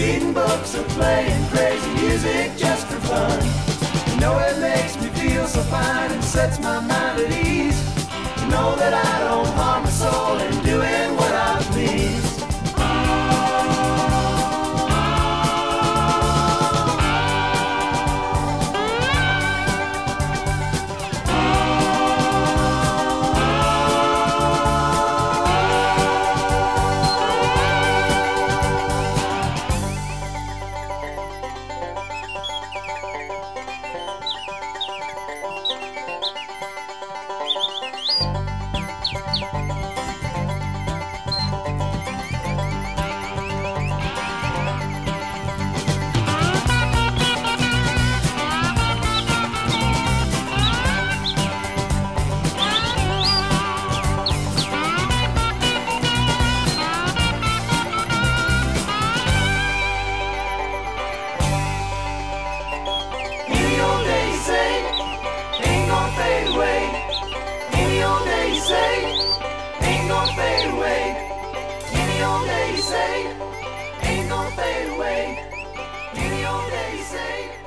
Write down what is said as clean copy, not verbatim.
reading books or playing crazy music just for fun. You know it makes me feel so fine and sets my mind at ease. You know that I don't harm my soul in doing what I please. Any old day you say, ain't gonna fade away. Any old day you say, ain't gonna fade away. Any old day you say.